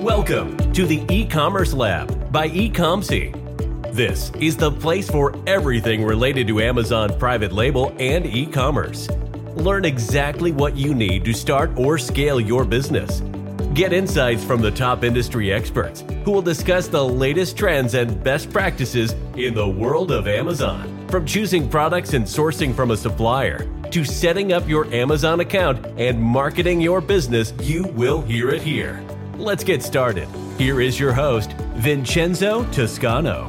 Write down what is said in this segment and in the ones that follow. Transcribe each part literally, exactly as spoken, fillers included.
Welcome to the E-Commerce Lab by Ecomcy. This is the place for everything related to Amazon private label and e-commerce. Learn exactly what you need to start or scale your business. Get insights from the top industry experts who will discuss the latest trends and best practices in the world of Amazon. From choosing products and sourcing from a supplier to setting up your Amazon account and marketing your business, you will hear it here. Let's get started. Here is your host, Vincenzo Toscano.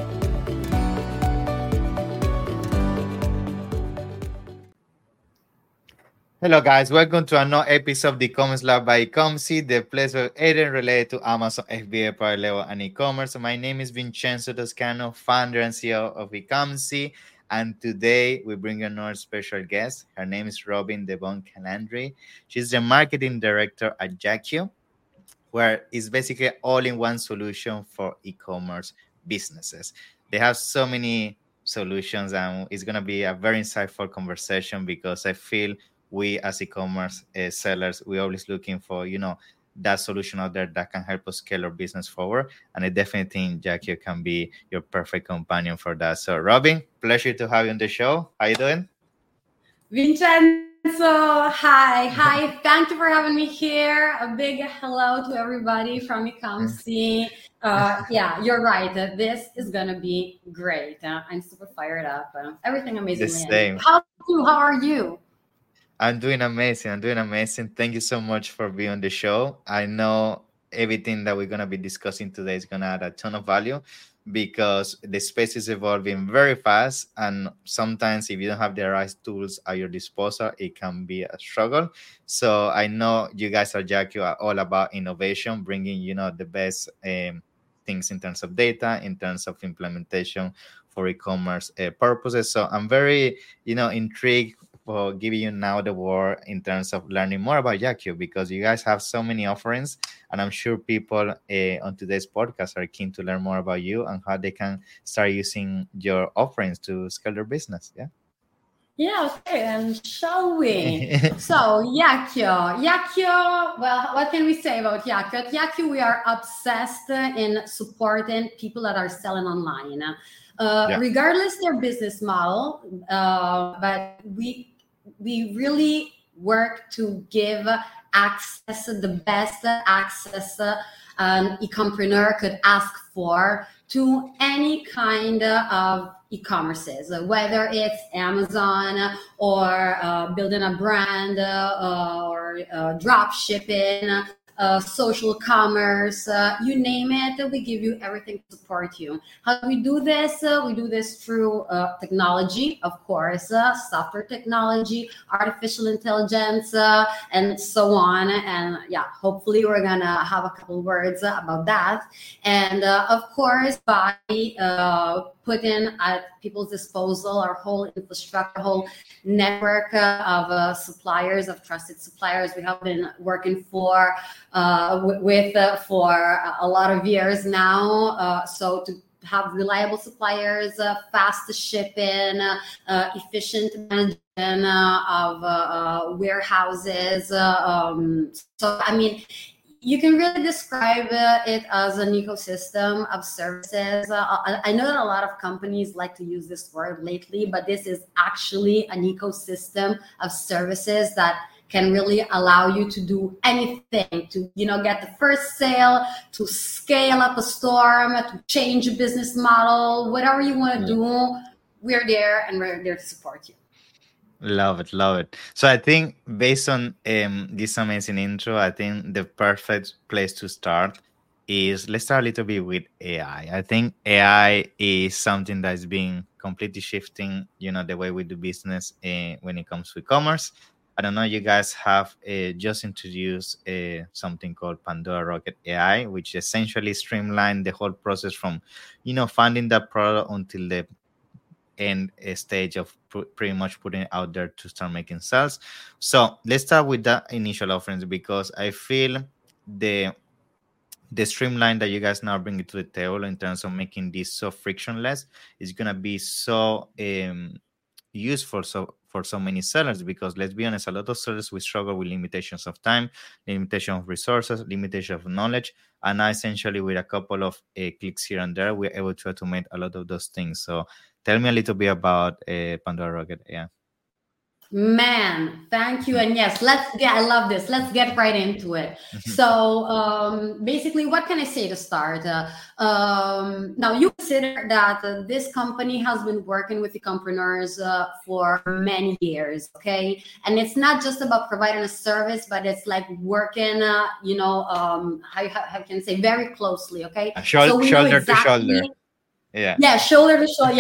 Hello guys, welcome to another episode of the E-Commerce Lab by Ecomcy, the place where everything related to Amazon F B A, private label, and e-commerce. My name is Vincenzo Toscano, founder and C E O of Ecomcy, and today we bring another special guest. Her name is Robin Devon Calandri. She's the marketing director at Jackio, where it's basically all-in-one solution for e-commerce businesses. They have so many solutions, and it's going to be a very insightful conversation because I feel we as e-commerce uh, sellers, we're always looking for, you know, that solution out there that can help us scale our business forward. And I definitely think Jackio can be your perfect companion for that. So Robin, pleasure to have you on the show. How you doing? Vincenzo, hi. Hi, thank you for having me here. A big hello to everybody from Ecomcy. Uh, yeah, you're right. Uh, this is going to be great. Uh, I'm super fired up. Uh, everything amazingly. The same. How are you? How are you? I'm doing amazing. I'm doing amazing. Thank you so much for being on the show. I know everything that we're going to be discussing today is going to add a ton of value because the space is evolving very fast. And sometimes if you don't have the right tools at your disposal, it can be a struggle. So I know you guys at Jackio are all about innovation, bringing, you know, the best um, things in terms of data, in terms of implementation for e-commerce uh, purposes. So I'm very, you know, intrigued for giving you now the word in terms of learning more about Jackio, because you guys have so many offerings, and I'm sure people uh, on today's podcast are keen to learn more about you and how they can start using your offerings to scale their business. Yeah. Yeah, okay, and shall we? So, Jackio. Jackio, well, what can we say about Jackio? At Jackio, we are obsessed in supporting people that are selling online. Uh, yeah. Regardless their business model, uh, but we we really work to give access, the best access uh, an e-compreneur could ask for to any kind of e-commerces, whether it's Amazon or uh, building a brand uh, or uh, drop shipping, Uh, social commerce, uh, you name it, we give you everything to support you. How do we do this? Uh, we do this through uh, technology, of course, uh, software technology, artificial intelligence, uh, and so on. And yeah, hopefully we're gonna have a couple words uh, about that. And uh, of course, by uh, putting at people's disposal our whole infrastructure, whole network uh, of uh, suppliers, of trusted suppliers we have been working for uh, w- with uh, for a lot of years now. Uh, so to have reliable suppliers, uh, fast shipping, uh, uh, efficient management uh, of uh, uh, warehouses. Uh, um, so, I mean, you can really describe uh, it as an ecosystem of services. Uh, I, I know that a lot of companies like to use this word lately, but this is actually an ecosystem of services that can really allow you to do anything, to, you know, get the first sale, to scale up a store, to change a business model, whatever you want to do, we're there and we're there to support you. Love it, love it. So I think based on um, this amazing intro, I think the perfect place to start is let's start a little bit with A I. I think A I is something that's been completely shifting, you know, the way we do business uh, when it comes to e-commerce. I don't know, you guys have uh, just introduced uh, something called Pandora Rocket A I, which essentially streamlined the whole process from, you know, finding that product until the end stage of pr- pretty much putting it out there to start making sales. So let's start with the initial offerings, because I feel the the streamline that you guys now bring to the table in terms of making this so frictionless is going to be so um, useful so for so many sellers, because let's be honest, a lot of sellers, we struggle with limitations of time, limitation of resources, limitation of knowledge, and now essentially with a couple of uh, clicks here and there, we're able to automate a lot of those things. So tell me a little bit about uh, Pandora Rocket. Yeah. Man, thank you. And yes, let's get, I love this. Let's get right into it. So um, basically, what can I say to start? Uh, um, now, you consider that uh, this company has been working with e-compreneurs uh, for many years, okay? And it's not just about providing a service, but it's like working, uh, you know, um, how, how can I say, very closely, okay? Uh, shoulder, so shoulder exactly, to shoulder. Yeah. Yeah, shoulder to shoulder.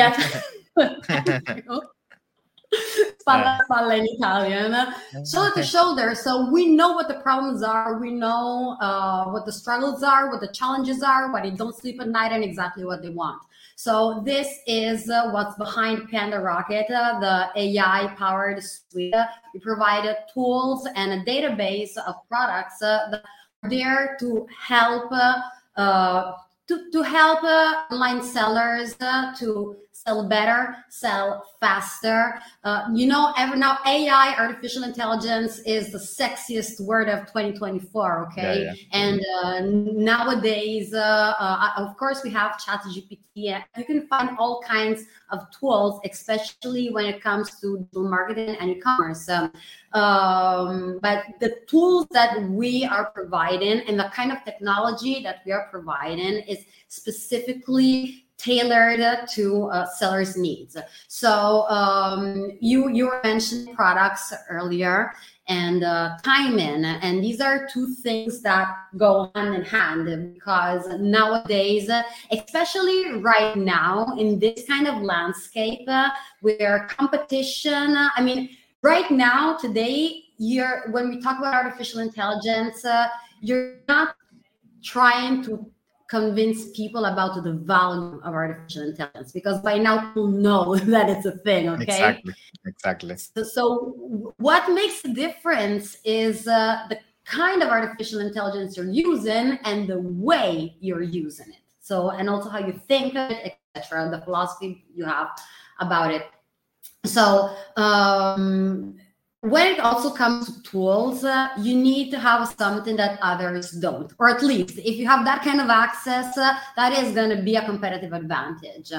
Yeah. Spalla, spalla in Italian, shoulder to shoulder. So we know what the problems are. We know uh, what the struggles are, what the challenges are, why they don't sleep at night, and exactly what they want. So this is uh, what's behind Panda Rocket, uh, the A I-powered suite. We provide uh, tools and a database of products uh, that are there to help uh, uh, to, to help uh, online sellers uh, to sell better, sell faster. Uh, you know, every now A I, artificial intelligence, is the sexiest word of twenty twenty-four, okay? Yeah, yeah. And uh, nowadays, uh, uh, of course, we have ChatGPT. You can find all kinds of tools, especially when it comes to digital marketing and e-commerce. Um, um, but the tools that we are providing and the kind of technology that we are providing is specifically tailored to uh, sellers' needs. So um, you you were mentioning products earlier and uh, timing, and these are two things that go hand in hand, because nowadays, especially right now in this kind of landscape uh, where competition, uh, I mean, right now today, you're when we talk about artificial intelligence, uh, you're not trying to convince people about the value of artificial intelligence, because by now people know that it's a thing, okay? Exactly, exactly. So, so what makes the difference is uh, the kind of artificial intelligence you're using and the way you're using it. So, and also how you think of it, et cetera, the philosophy you have about it. So, um, when it also comes to tools, uh, you need to have something that others don't, or at least if you have that kind of access, uh, that is going to be a competitive advantage.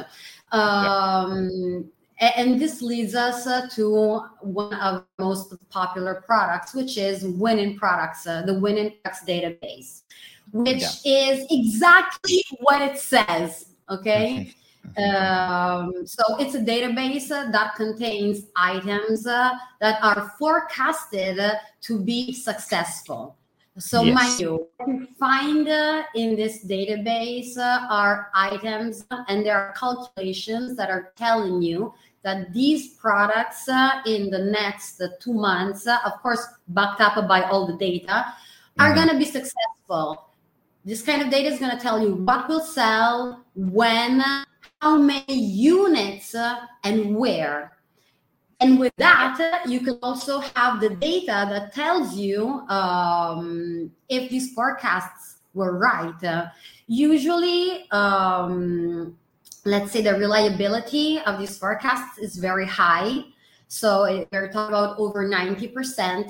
Um, yeah. And this leads us uh, to one of the most popular products, which is Winning Products, uh, the Winning Products database, which yeah. is exactly what it says, okay? Um, so it's a database uh, that contains items uh, that are forecasted uh, to be successful. So yes. mind you, what you find uh, in this database uh, are items, and there are calculations that are telling you that these products uh, in the next uh, two months, uh, of course, backed up by all the data, are mm-hmm. going to be successful. This kind of data is going to tell you what will sell, when, how many units, uh, and where. And with that, uh, you can also have the data that tells you um, if these forecasts were right. Uh, usually, um, let's say the reliability of these forecasts is very high. So we're talking about over ninety percent.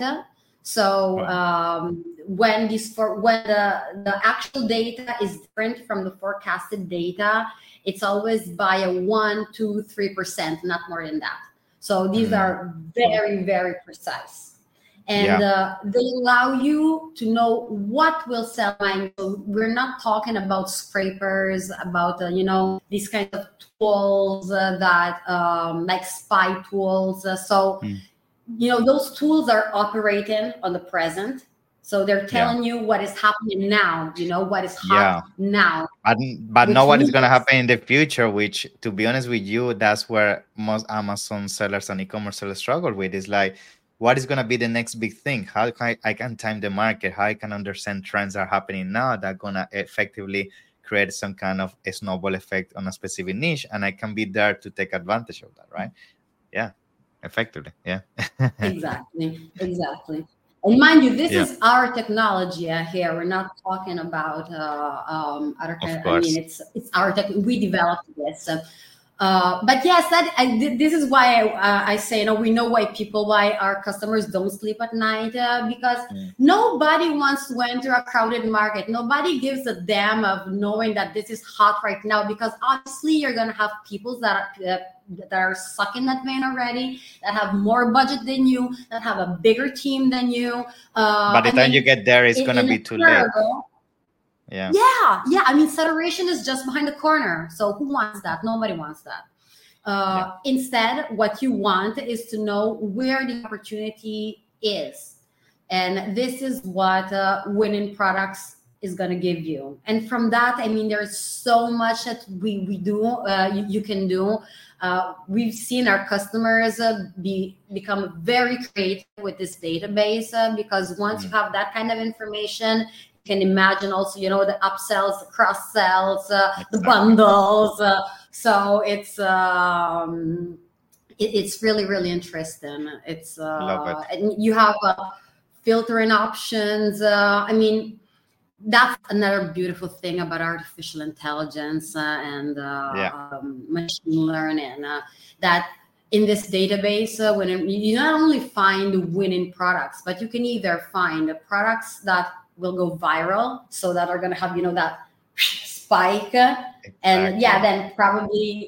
So um, when these for when the, the actual data is different from the forecasted data, it's always by a one, two, three percent, not more than that. So these mm. are very, very precise. And yeah. uh, they allow you to know what will sell. So we're not talking about scrapers, about, uh, you know, these kinds of tools uh, that um, like spy tools. Uh, so, mm. you know, those tools are operating on the present. So they're telling yeah. you what is happening now, you know, what is hot yeah. now. But, but not what is going to happen in the future, which, to be honest with you, that's where most Amazon sellers and e-commerce sellers struggle with. Is like, what is going to be the next big thing? How can I, I can time the market? How I can understand trends that are happening now that are going to effectively create some kind of a snowball effect on a specific niche, and I can be there to take advantage of that, right? Yeah, effectively, yeah. Exactly, exactly. And mind you, this yeah. is our technology uh, here. We're not talking about uh, um, other kind. I mean, it's it's our tech. We developed this. Uh, Uh, but yes, that I, this is why I, uh, I say, you know, we know why people, why our customers don't sleep at night, uh, because mm. nobody wants to enter a crowded market. Nobody gives a damn of knowing that this is hot right now, because obviously you're going to have people that are, uh, that are sucking that vein already, that have more budget than you, that have a bigger team than you. Uh, By the time you get there, it's going to be too late. Yeah. Yeah. Yeah. I mean, saturation is just behind the corner. So who wants that? Nobody wants that. Uh, yeah. Instead, what you want is to know where the opportunity is. And this is what uh, winning products is going to give you. And from that, I mean, there's so much that we, we do, uh, you, you can do. Uh, we've seen our customers uh, be become very creative with this database uh, because once mm-hmm. you have that kind of information, can imagine also, you know, the upsells, the cross sells, uh, exactly. the bundles. Uh, so it's um, it, it's really really interesting. It's uh, Love it. And you have uh, filtering options. Uh, I mean, that's another beautiful thing about artificial intelligence uh, and uh, yeah. um, machine learning. Uh, that in this database, uh, when it, you not only find winning products, but you can either find the products that will go viral, so that are going to have, you know, that spike uh, exactly. and yeah, then probably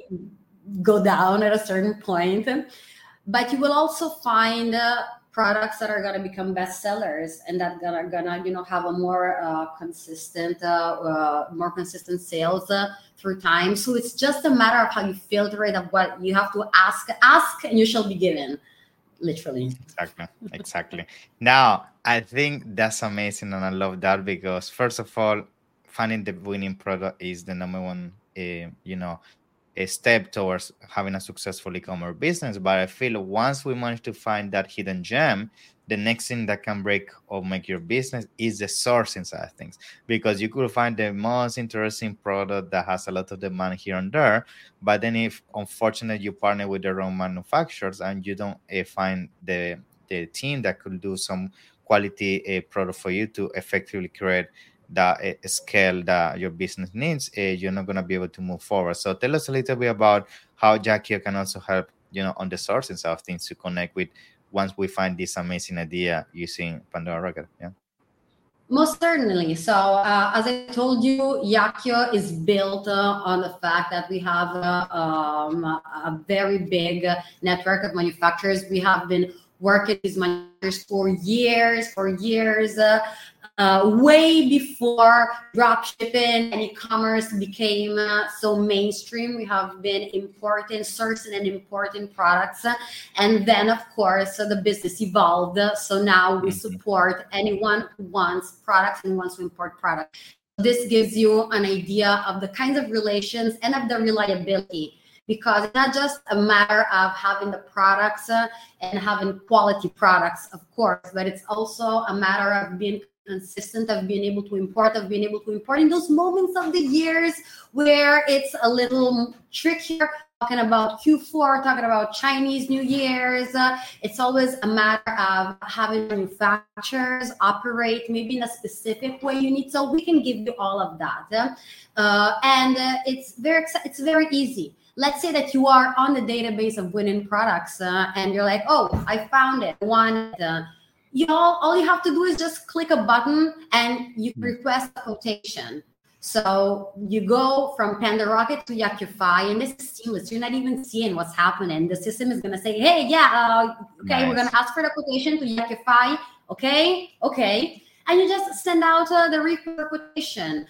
go down at a certain point. But you will also find uh, products that are going to become bestsellers and that are going to, you know, have a more uh, consistent, uh, uh, more consistent sales uh, through time. So it's just a matter of how you filter it, of what you have to ask, ask, and you shall be given. Literally. Exactly. Exactly. Now, I think that's amazing, and I love that because, first of all, finding the winning product is the number one, uh, you know, a step towards having a successful e-commerce business. But I feel once we manage to find that hidden gem, the next thing that can break or make your business is the sourcing side of things, because you could find the most interesting product that has a lot of demand here and there, but then if unfortunately you partner with the wrong manufacturers and you don't uh, find the the team that could do some quality uh, product for you to effectively create that uh, scale that your business needs, uh, you're not going to be able to move forward. So tell us a little bit about how Yakio can also help, you know, on the sourcing side of things to connect with once we find this amazing idea using Pandora Rocket. Yeah. Most certainly. So uh, as I told you, Yakio is built uh, on the fact that we have uh, um, a very big network of manufacturers. We have been working with these manufacturers for years, for years, uh, uh, way before dropshipping and e-commerce became uh, so mainstream. We have been importing, sourcing and importing products. Uh, and then, of course, uh, the business evolved. Uh, so now we support anyone who wants products and wants to import products. This gives you an idea of the kinds of relations and of the reliability, because it's not just a matter of having the products uh, and having quality products, of course, but it's also a matter of being consistent, of being able to import, of being able to import in those moments of the years where it's a little trickier, talking about Q four, talking about Chinese New Year's. Uh, it's always a matter of having manufacturers operate maybe in a specific way you need. So we can give you all of that. Uh, and uh, it's very, it's very easy. Let's say that you are on the database of winning products uh, and you're like, oh, I found it. One, uh, you all, all you have to do is just click a button and you request a quotation. So you go from Panda Rocket to Yakify, and this is seamless. You're not even seeing what's happening. The system is going to say, hey, yeah, uh, okay, nice. We're going to ask for the quotation to Yakify. Okay, okay. And you just send out uh, the request quotation.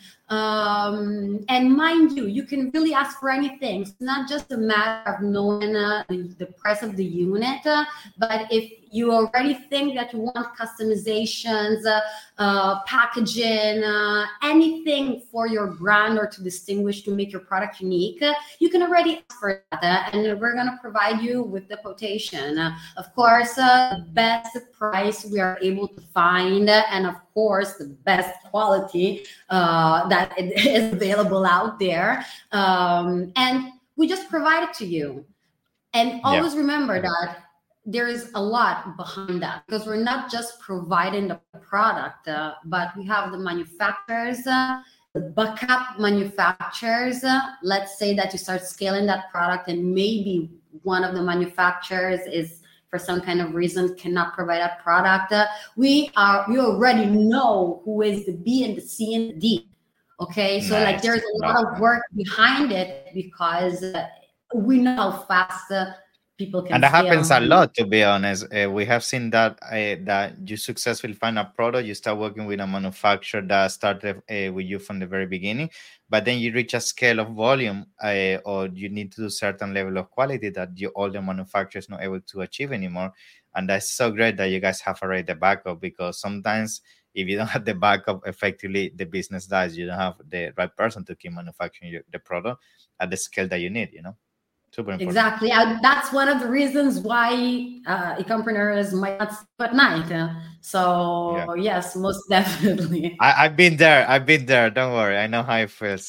Um, and mind you, you can really ask for anything. It's not just a matter of knowing uh, the, the price of the unit, uh, but if you already think that you want customizations, uh, uh, packaging, uh, anything for your brand or to distinguish, to make your product unique, uh, you can already ask for that. Uh, and we're going to provide you with the quotation. Uh, of course, uh, the best price we are able to find, uh, and of course, the best quality uh, that is available out there. Um, and we just provide it to you. And always yeah. remember that there is a lot behind that, because we're not just providing the product, uh, but we have the manufacturers, uh, backup manufacturers. Uh, let's say that you start scaling that product and maybe one of the manufacturers is for some kind of reason cannot provide a product. Uh, we are we already know who is the B and the C and the D. Okay, so Nice. like there's a lot of work behind it because uh, we know how fast uh, people can And that scale. happens a lot, to be honest. Uh, we have seen that uh, that you successfully find a product, you start working with a manufacturer that started uh, with you from the very beginning, but then you reach a scale of volume, uh, or you need to do certain level of quality that you all the manufacturers not able to achieve anymore. And that's so great that you guys have already the backup, because sometimes if you don't have the backup, effectively the business dies. You don't have the right person to keep manufacturing your, the product at the scale that you need, you know. Super important. Exactly. And that's one of the reasons why uh, e-compreneurs might not sleep at night. Uh, so Yeah. yes, most definitely. I, I've been there. I've been there. Don't worry. I know how it feels.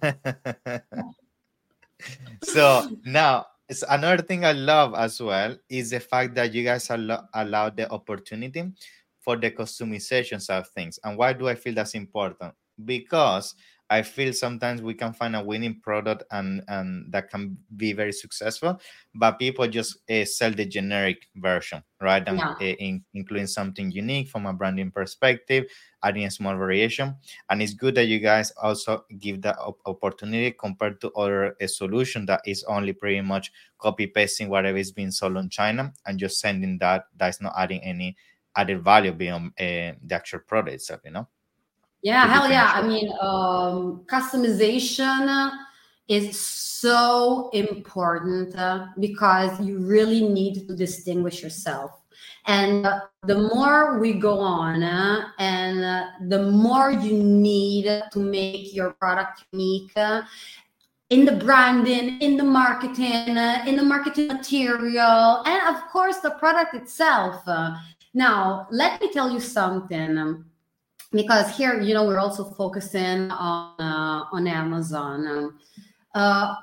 So now, it's another thing I love as well is the fact that you guys allow, allow the opportunity for the customizations of things. And why do I feel that's important? Because I feel sometimes we can find a winning product and, and that can be very successful, but people just uh, sell the generic version, right? And Yeah. uh, in, including something unique from a branding perspective, adding a small variation. And it's good that you guys also give that op- opportunity compared to other a solution that is only pretty much copy pasting whatever is being sold on China and just sending that. That's not adding any added value beyond uh, the actual product itself, you know. Yeah, To hell yeah. I differentiate. mean, um, customization is so important uh, because you really need to distinguish yourself. And uh, the more we go on uh, and uh, the more you need to make your product unique uh, in the branding, in the marketing, uh, in the marketing material, and of course the product itself. Uh, now, let me tell you something. Um, because here, you know, we're also focusing on uh, on Amazon. Um, uh,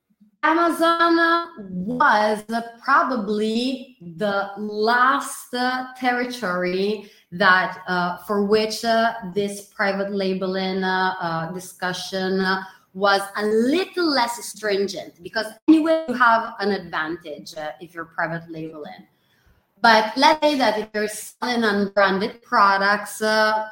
Amazon was probably the last uh, territory that uh, for which uh, this private labeling uh, uh, discussion uh, was a little less stringent, because anyway you have an advantage uh, if you're private labeling. But let's say that if you're selling unbranded products, uh,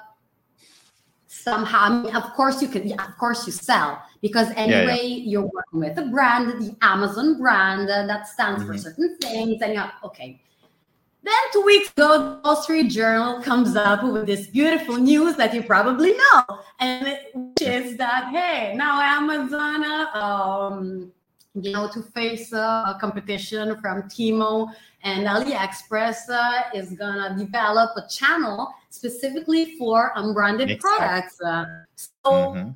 somehow, I mean, of course you can, yeah, of course you sell, because anyway yeah. you're working with a brand, the Amazon brand uh, that stands Mm-hmm. for certain things, and you're okay. Then two weeks ago, the Wall Street Journal comes up with this beautiful news that you probably know, and it, which is that hey, now Amazon, uh, um, you know, to face uh, a competition from Temu and AliExpress, uh, is gonna develop a channel specifically for unbranded Exactly. products. Uh, so, Mm-hmm.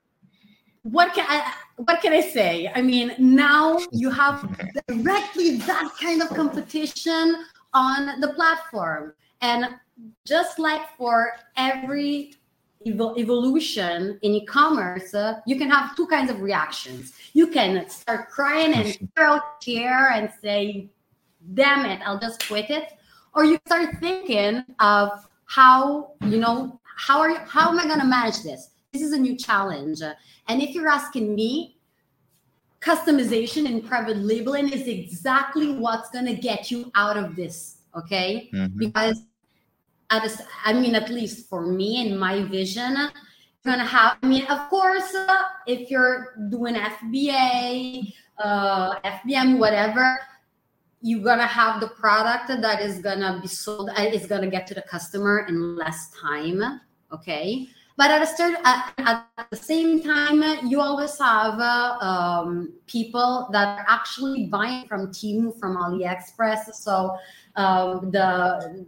what can I what can I say? I mean, now you have directly that kind of competition on the platform, and just like for every evo- evolution in e-commerce, uh, you can have two kinds of reactions. You can start crying and tear out chair and say, damn it, I'll just quit it. Or you start thinking of how, you know, how are you, how am I going to manage this? This is a new challenge. And if you're asking me, customization and private labeling is exactly what's going to get you out of this, okay? Mm-hmm. Because, at a, I mean, at least for me and my vision, you're going to have, I mean, of course, uh, if you're doing F B A, uh, F B M, whatever, you're going to have the product that is going to be sold, uh, is going to get to the customer in less time, okay? But at a certain, at, at the same time, you always have uh, um, people that are actually buying from Temu, from AliExpress. So um, the,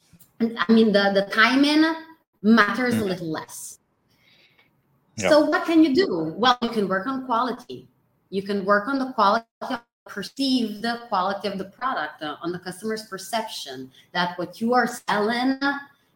I mean, the, the timing matters a little less. Yep. So what can you do? Well, you can work on quality. You can work on the quality of perceived quality of the product, uh, on the customer's perception that what you are selling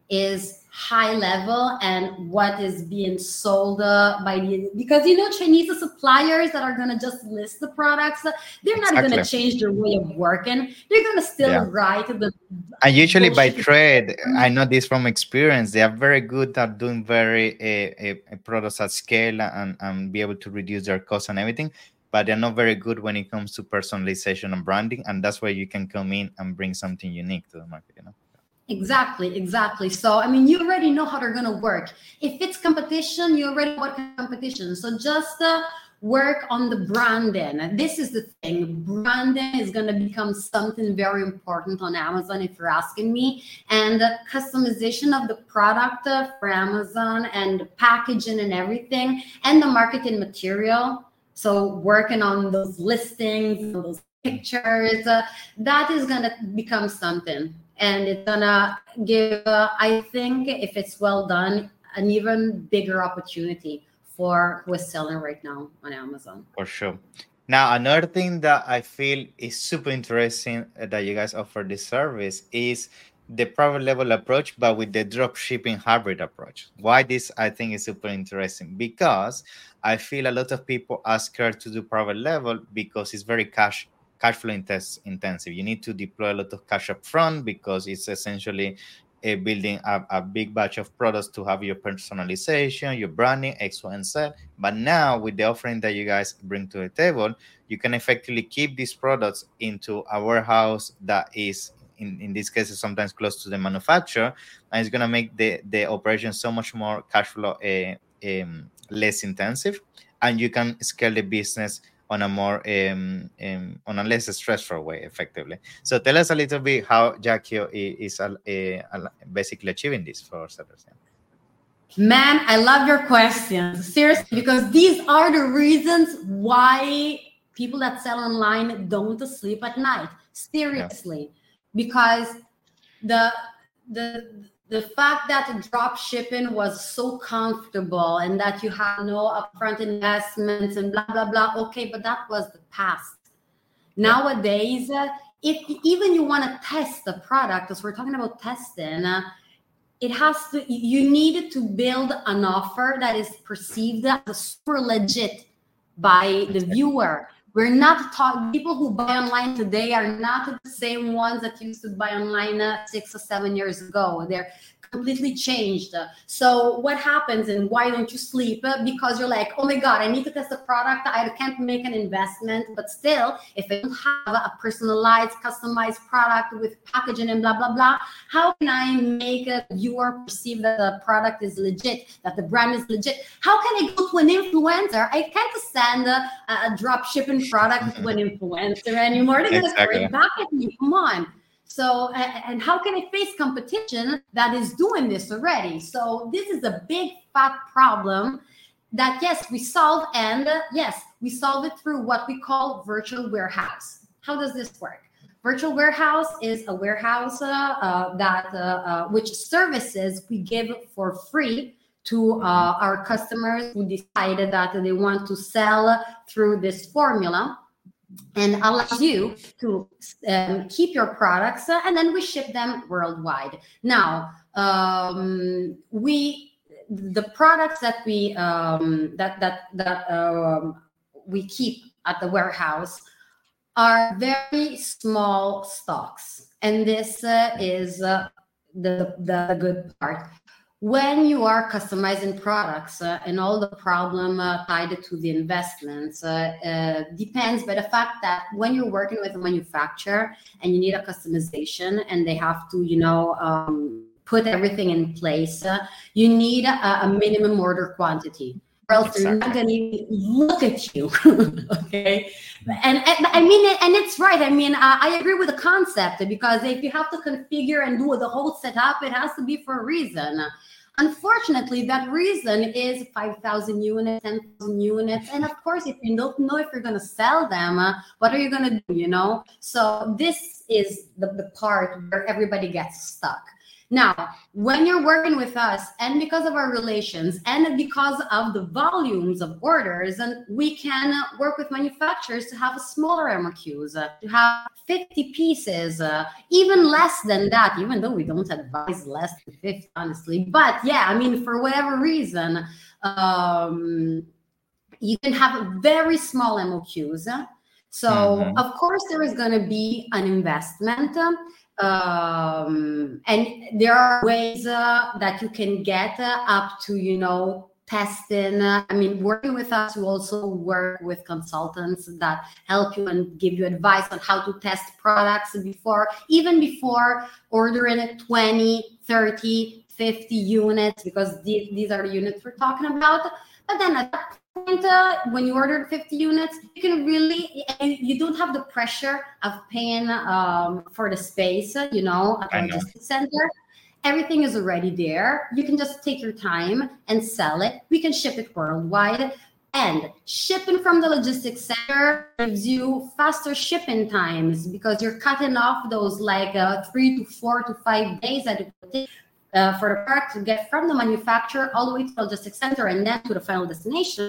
is high level and what is being sold uh, by the, because you know Chinese suppliers that are going to just list the products, they're not Exactly. going to change their way of working. They're going to still Yeah. write the And usually by bullshit. trade, I know this from experience, they are very good at doing very uh, uh, products at scale and, and be able to reduce their costs and everything, but they're not very good when it comes to personalization and branding. And that's where you can come in and bring something unique to the market, you know? Exactly, exactly. So, I mean, you already know how they're going to work. If it's competition, you already know what kind of competition. So just uh, work on the branding. This is the thing. Branding is going to become something very important on Amazon, if you're asking me. And the customization of the product uh, for Amazon and the packaging and everything and the marketing material. So working on those listings, those pictures, uh, that is going to become something. And it's gonna give, uh, I think, if it's well done, an even bigger opportunity for who is selling right now on Amazon. For sure. Now, another thing that I feel is super interesting that you guys offer this service is the private level approach, but with the drop shipping hybrid approach. Why this I think is super interesting? Because I feel a lot of people are scared to do private level because it's very cash cash flow intensive. You need to deploy a lot of cash up front because it's essentially a building a, a big batch of products to have your personalization, your branding, X, Y, and Z. But now with the offering that you guys bring to the table, you can effectively keep these products into a warehouse that is, in, in this case, sometimes close to the manufacturer, and it's going to make the, the operation so much more cash flow uh, um, less intensive, and you can scale the business on a more um, um, on a less stressful way, effectively. So tell us a little bit how Yakio is, is uh, uh, basically achieving this for sellers. Man, I love your questions, seriously, because these are the reasons why people that sell online don't sleep at night. Seriously, yeah. Because the the the fact that drop shipping was so comfortable and that you have no upfront investments and blah, blah, blah. Okay, but that was the past. Yeah. Nowadays, uh, if even you want to test the product, as we're talking about testing, uh, it has to, you need to build an offer that is perceived as super legit by the viewer. We're not talking, people who buy online today are not the same ones that used to buy online uh, six or seven years ago. They're completely changed. So what happens and why don't you sleep? Because you're like, oh my God, I need to test the product. I can't make an investment, but still, if I don't have a personalized, customized product with packaging and blah, blah, blah, how can I make a viewer perceive that the product is legit, that the brand is legit? How can I go to an influencer? I can't send a, a drop shipping product to an influencer anymore. They're going to throw it back at me. Come on. So, and how can I face competition that is doing this already? So this is a big fat problem that, yes, we solve. And uh, yes, we solve it through what we call virtual warehouse. How does this work? Virtual warehouse is a warehouse uh, uh, that uh, uh, which services we give for free to uh, our customers who decided that they want to sell through this formula, and allows you to um, keep your products, uh, and then we ship them worldwide. Now, um, we the products that we um, that that that um, we keep at the warehouse are very small stocks, and this uh, is uh, the, the the good part. When you are customizing products uh, and all the problem uh, tied to the investments uh, uh, depends by the fact that when you're working with a manufacturer and you need a customization and they have to, you know, um, put everything in place, uh, you need a, a minimum order quantity. Or else they're not going to look at you. Okay. And, and I mean, and it's right. I mean, I, I agree with the concept, because if you have to configure and do the whole setup, it has to be for a reason. Unfortunately, that reason is five thousand units, ten thousand units. And of course, if you don't know if you're going to sell them, uh, what are you going to do, you know? So this is the, the part where everybody gets stuck. Now, when you're working with us, and because of our relations and because of the volumes of orders, and we can work with manufacturers to have a smaller M O Qs, uh, to have fifty pieces, uh, even less than that, even though we don't advise less than fifty, honestly. But yeah, I mean, for whatever reason, um, you can have very small M O Qs. So, mm-hmm. of course, there is going to be an investment. Um, and there are ways uh, that you can get uh, up to, you know, testing. Uh, I mean, working with us, we also work with consultants that help you and give you advice on how to test products before, even before ordering twenty, thirty, fifty units, because these, these are the units we're talking about. But then at that point, uh, when you order fifty units, you can really, and you don't have the pressure of paying um, for the space, you know, at the logistics center. Everything is already there. You can just take your time and sell it. We can ship it worldwide. And shipping from the logistics center gives you faster shipping times because you're cutting off those like uh, three to four to five days that it would take Uh, for the product to get from the manufacturer all the way to the logistics center and then to the final destination.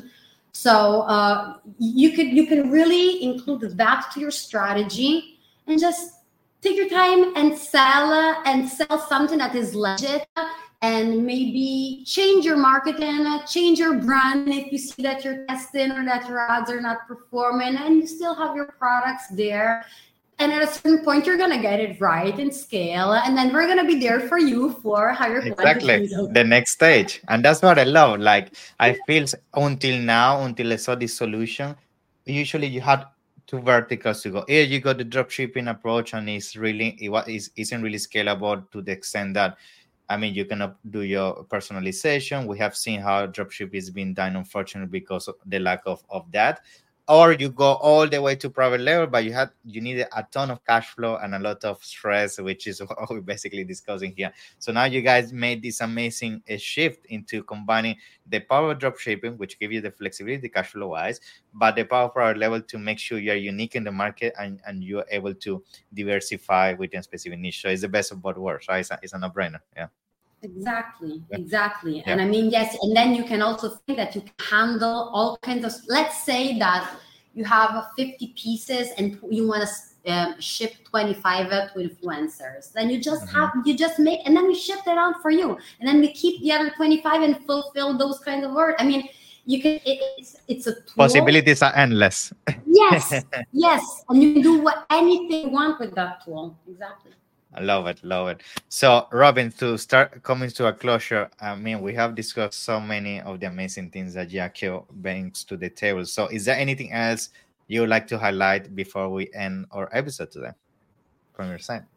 So uh, you could you can really include that to your strategy and just take your time and sell uh, and sell something that is legit, and maybe change your marketing, uh, change your brand if you see that you're testing or that your ads are not performing, and you still have your products there. And at a certain point, you're going to get it right in scale. And then we're going to be there for you for higher Exactly. The next stage. And that's what I love. Like, I feel until now, until I saw this solution, usually you had two verticals to go. Here you got the drop shipping approach, and it's really, it is, isn't really scalable to the extent that, I mean, you cannot do your personalization. We have seen how dropship is being done, unfortunately, because of the lack of, of that. Or you go all the way to private label, but you have you need a ton of cash flow and a lot of stress, which is what we're basically discussing here. So now you guys made this amazing uh, shift into combining the power of drop shipping, which give you the flexibility cash flow wise, but the power of private label to make sure you're unique in the market and, and you're able to diversify within a specific niche. So it's the best of both worlds, right? It's a, it's a no-brainer. Yeah. Exactly, exactly. Yeah. And I mean, yes, and then you can also think that you can handle all kinds of, let's say that you have fifty pieces and you want to um, ship twenty-five to influencers. Then you just mm-hmm. have, you just make, and then we ship that out for you. And then we keep the other twenty-five and fulfill those kinds of orders. I mean, you can, it, it's, it's a tool. Possibilities are endless. Yes, yes. And you can do what anything you want with that tool. Exactly. I love it, love it. So, Robin, to start coming to a closure, I mean, we have discussed so many of the amazing things that Yakio brings to the table. So, is there anything else you would like to highlight before we end our episode today from your side?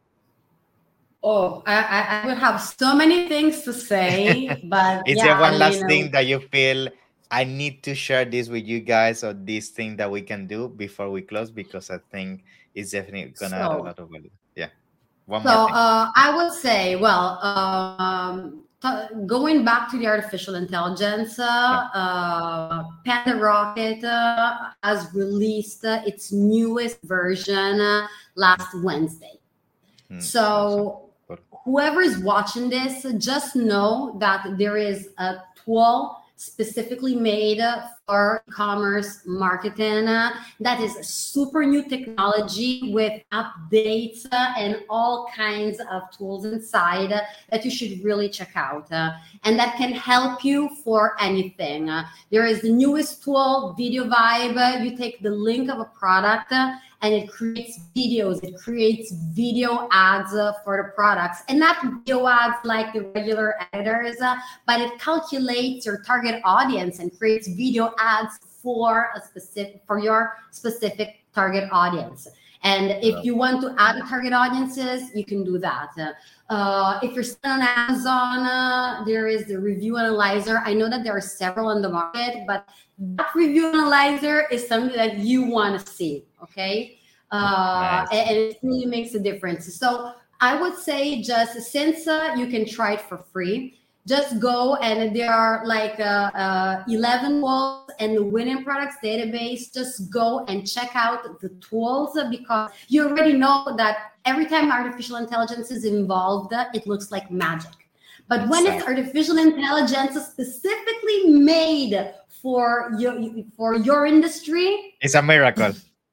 Oh, I, I would have so many things to say, but is yeah, there one I last mean, thing that you feel I need to share this with you guys, or this thing that we can do before we close? Because I think it's definitely gonna so, add a lot of value. Yeah. One so uh, I would say, well, um, t- going back to the artificial intelligence, uh, yeah. uh, Panda Rocket uh, has released uh, its newest version uh, last Wednesday. Mm, so awesome. Whoever is watching this, just know that there is a tool specifically made for e-commerce marketing uh, that is super new technology with updates uh, and all kinds of tools inside uh, that you should really check out uh, and that can help you for anything. Uh, there is the newest tool, Video Vibe. You take the link of a product uh, and it creates videos. It creates video ads uh, for the products, and not video ads like the regular editors, uh, but it calculates your target audience and creates video ads for a specific for your specific target audience. And if you want to add target audiences, you can do that. Uh, if you're still on Amazon, uh, there is the review analyzer. I know that there are several on the market, but that review analyzer is something that you want to see, okay? Uh, nice. and, and it really makes a difference. So I would say just since uh, you can try it for free, just go and there are like uh, uh, eleven tools in the Winning Products database. Just go and check out the tools because you already know that every time artificial intelligence is involved, it looks like magic. But when it's artificial intelligence specifically made for your for your industry, it's a miracle.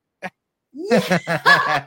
Yeah.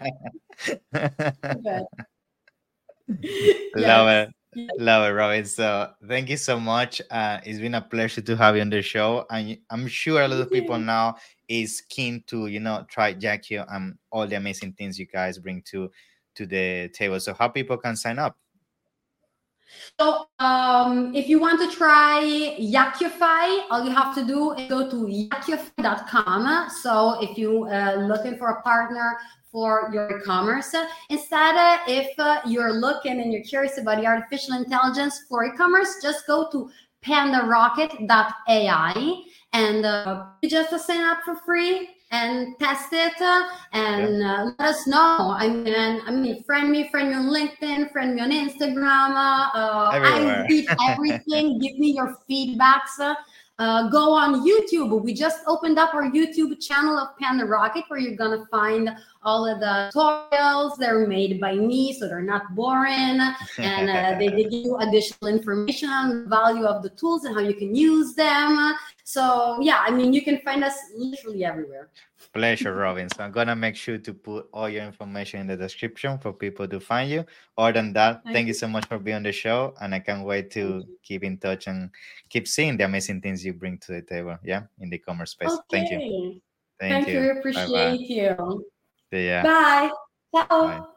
Love it. Love it, Robin. So thank you so much. Uh, it's been a pleasure to have you on the show. And I'm sure a lot of people now is keen to, you know, try Yakio and all the amazing things you guys bring to, to the table. So how people can sign up? So um, if you want to try Yakiify, all you have to do is go to yakiify dot com. So if you uh, looking for a partner for your e-commerce, instead, uh, if uh, you're looking and you're curious about the artificial intelligence for e-commerce, just go to panda rocket dot A I and uh, just uh, sign up for free and test it uh, and uh, let us know. I mean, I mean, friend me, friend me on LinkedIn, friend me on Instagram. Uh, I read everything. Give me your feedbacks. Uh, uh, go on YouTube. We just opened up our YouTube channel of Panda Rocket, where you're gonna find all of the tutorials. They're made by me, so they're not boring, and uh, they, they give you additional information on the value of the tools and how you can use them. So yeah, I mean, you can find us literally everywhere. Pleasure, Robin. So I'm gonna make sure to put all your information in the description for people to find you. Other than that, thank, thank you so much for being on the show, and I can't wait to keep in touch and keep seeing the amazing things you bring to the table. Yeah, in the e-commerce space. Okay. Thank you. Thank, thank you. you. Appreciate Bye-bye. you. Yeah. Bye. Ciao.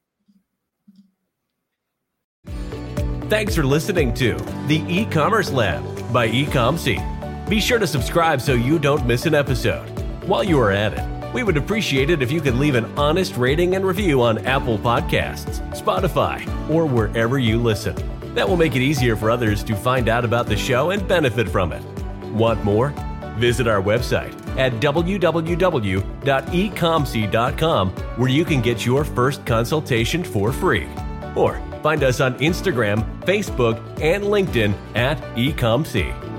Bye. Thanks for listening to the E-Commerce Lab by Ecomcy. Be sure to subscribe so you don't miss an episode. While you are at it, we would appreciate it if you could leave an honest rating and review on Apple Podcasts, Spotify, or wherever you listen. That will make it easier for others to find out about the show and benefit from it. Want more? Visit our website at w w w dot ecomcy dot com, where you can get your first consultation for free. Or find us on Instagram, Facebook, and LinkedIn at Ecomcy.